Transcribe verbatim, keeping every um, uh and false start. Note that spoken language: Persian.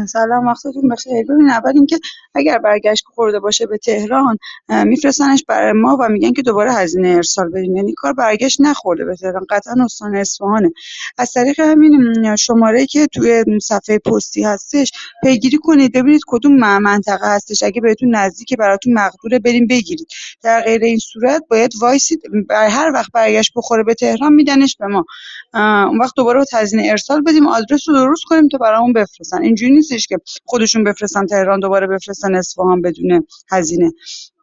سلام، وقتتون بخیر. ببین، اول اینکه اگر برگشت خورده باشه به تهران میفرستنش برای ما و میگن که دوباره هزینه ارسال بدیم، یعنی کار برگشت نخورده به تهران، قطعا استان اصفهانه. از طریق همین شماره که توی صفحه پستی هستش پیگیری کنید، ببینید کدوم م- منطقه هستش، اگه بهتون نزدیکه براتون مقدوره بریم بگیرید. در غیر این صورت باید وایسید، بر هر وقت برگشت بخوره به تهران میدنش به ما. اه، اون وقت دوباره با هزینه ارسال بدیم، آدرس رو درست کنیم تا برامون بفرستن. اینجوری نیستش که خودشون بفرستن تهران دوباره بفرستن اصفهان بدون هزینه.